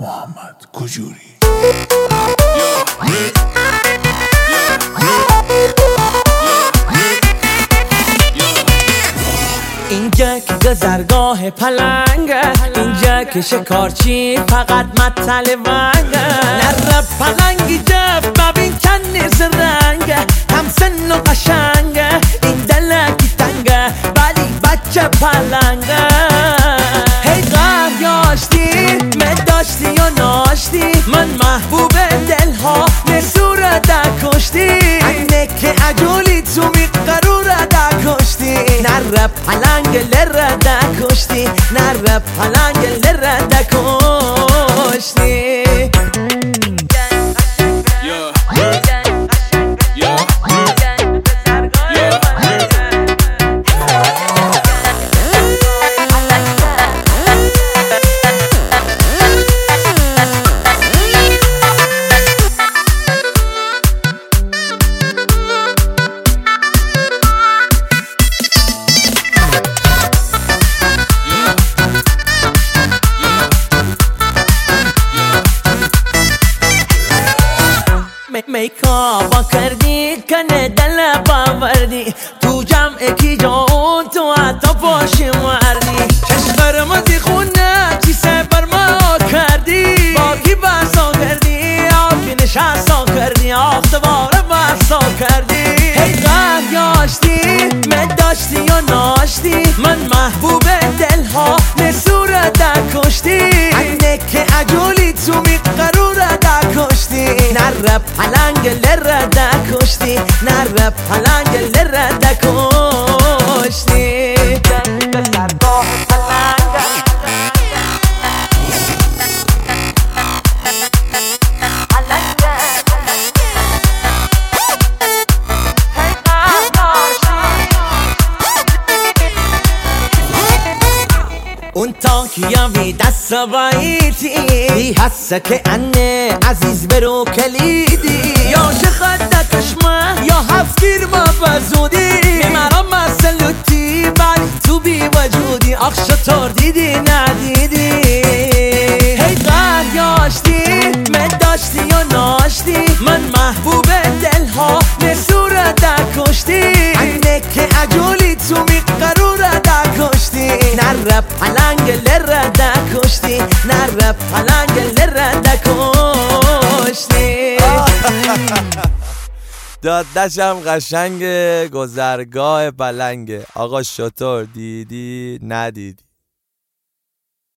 محمد کجوری. اینجا که گذرگاه پلنگه، اینجا که شکارچی فقط مطل ونگه. نره پلنگی جف ببین کنیز رنگه، هم سن و قشنگه، این دلکی تنگه ولی بچه پلنگه. هی قریاشتی مداشتی و ناشتی، من محبوب دلها نسوره دکشتی. اینه که عجولی تو میقروره دکشتی. نره پلنگ لره دکشتی، نره پلنگ لره دکشتی. میکاپا کردی کنه دل باوردی، تو جمع کی جون تو عطا پاشی مردی. چشم مدی خونه کیسه بر ما کردی، با کی بحثا کردی آکی نشستا کردی، آختواره بحثا کردی. هی قریاشتی مداشتی و ناشتی، من محبوب دلها نسوره دکشتی. اینه که عجولی تو میقروره دکشتی. نره پلنگ لره دکشتی، نره پلنگ لره دکشتی. گذرگاه پلنگ اون تاکیا بی دست باییتی، حسه که انه عزیز برو کلیدی. یا شخده کشمه یا هفگیر ما بزودی، میمرا مسلوتی ولی تو بی وجودی. آخ شطور دیدی ندیدی. هی قریاشتی مداشتی و ناشتی، من محبوب دلها نسوره دکشتی. اینه که عجولی تو میقروره دکشتی. نره پلنگ لره دکشتی، نره پلنگ لره دکشتی. دادشم قشنگه، گذرگاه پلنگه. آقا شطور دیدی ندیدی.